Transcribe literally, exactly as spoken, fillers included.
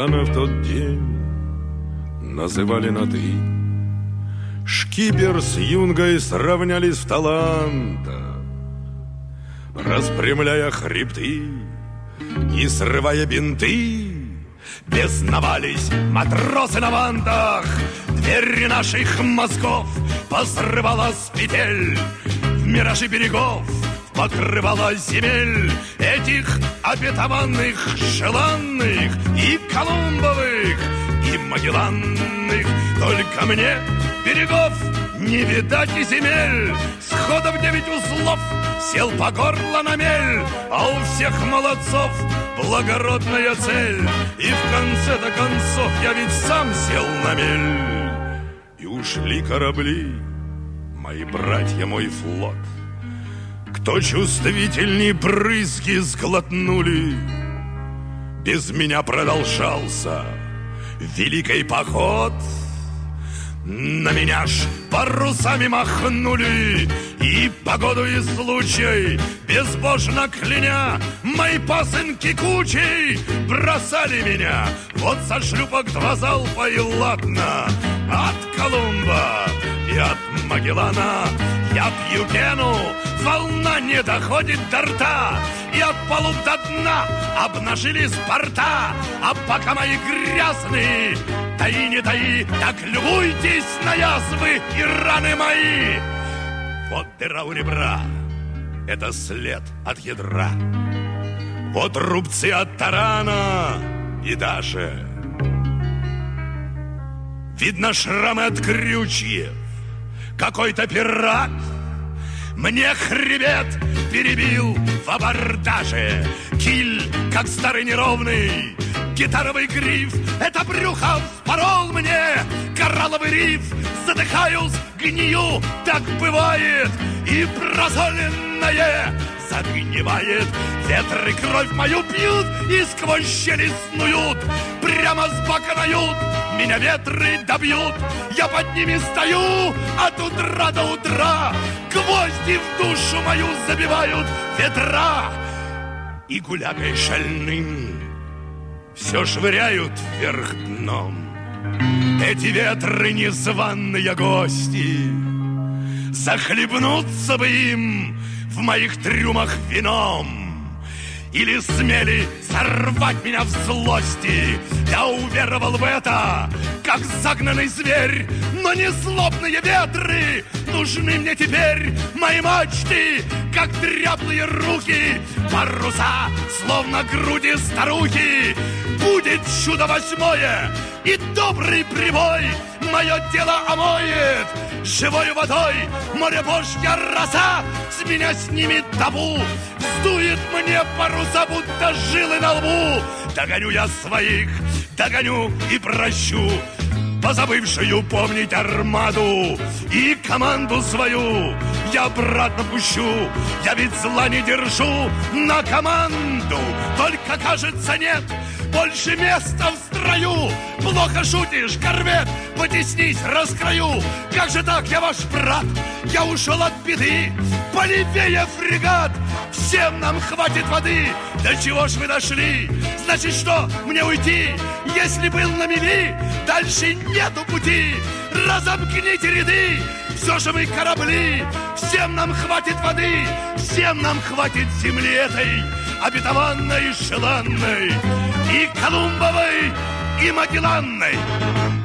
капитана в тот день называли на «ты». Шкипер с юнгой сравнялись в талантах, распрямляя хребты и срывая бинты. Бесновались матросы на вантах, двери наших мозгов посрывала с петель. В миражи берегов покрывала земель этих обетованных, желанных и Колумбовых, и Магелланных. Только мне берегов не видать и земель. Схода в девять узлов сел по горло на мель, а у всех молодцов благородная цель. И в конце-то концов я ведь сам сел на мель. И ушли корабли, мои братья, мой флот. Кто чувствительней брызги сглотнули, без меня продолжался великий поход. На меня ж парусами махнули, и погоду и случай, безбожно кляня, мои пасынки кучей бросали меня. Вот со шлюпок два залпа и ладно. От Колумба и от Магеллана я пью пену, волна не доходит до рта, и от палуб до дна обнажились борта. А пока мои грязные, таи не таи, так любуйтесь на язвы и раны мои. Вот дыра у ребра, это след от ядра. Вот рубцы от тарана и даже видно шрамы от крючьев. Какой-то пират мне хребет перебил в абордаже. Киль, как старый неровный гитаровый гриф, это брюхо впорол мне коралловый риф. Задыхаюсь, гнию, так бывает, и прозоленное загнивает. Ветры кровь мою пьют и сквозь щели снуют, прямо с бока дают, меня ветры добьют. Я под ними стою от утра до утра, гвозди в душу мою забивают ветра. И гулягой шальным все швыряют вверх дном эти ветры незваные гости. Захлебнуться бы им в моих трюмах вином, или смели сорвать меня в злости. Я уверовал в это, как загнанный зверь. Но не злобные ветры нужны мне теперь. Мои мачты, как дряблые руки, паруса, словно груди старухи. Будет чудо восьмое, и добрый прибой мое дело омоет живой водой. Море божья роса с меня снимет табу, вздует мне паруса, будто жилы на лбу. Догоню я своих, догоню и прощу, позабывшую помнить армаду. И команду свою я обратно пущу, я ведь зла не держу на команду. Только, кажется, нет больше места в строю. Плохо шутишь, корвет, потеснись, раскрою. Как же так, я ваш брат, я ушел от беды. Полевее фрегат, всем нам хватит воды. До чего ж вы дошли? Значит, что, мне уйти? Если был на мели, дальше нету пути. Разомкните ряды, все же мы корабли. Всем нам хватит воды, всем нам хватит земли этой, обетованной, желанной, и Колумбовой, и Магелланной.